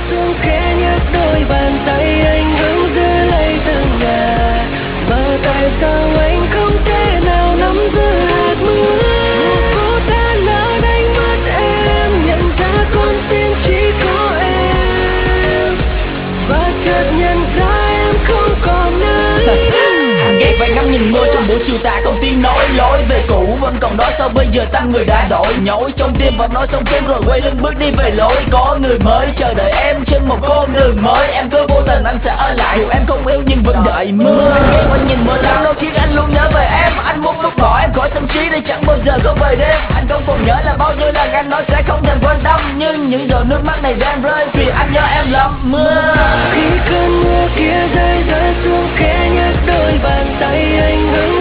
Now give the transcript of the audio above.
xuống khẽ nhấc đôi bàn tay anh hướng giữ lấy từng nhà. Mà tại sao anh không thể nào nắm giữ hạt mưa? Mùa phố đã nào đánh mất em, nhận ra con tim chỉ có em, và chợt nhận ra em không còn nơi. Hàng ghét phải ngắm nhìn mưa trong buổi chiều tà, con tim nói lối về cũ vẫn còn đó, sao bây giờ tâm người đã đổi nhối trong tim và nói xong phim rồi quay lưng bước đi về lối có người mới chờ đợi em trên một con đường mới. Em cứ vô tình anh sẽ ở lại, dù em không yêu nhưng vẫn đợi mưa. Anh ghét phải nhìn mưa lắm nó khiến anh luôn nhớ về em, anh muốn lúc bỏ em khỏi tâm trí để chẳng bao giờ có về đêm. Anh không còn nhớ là bao nhiêu lần anh nói sẽ không thèm quan tâm, nhưng những giọt nước mắt này đang rơi vì anh nhớ em lắm mưa. Khi cơn mưa kia rơi rơi xuống khẽ nhấc đôi bàn tay anh hướng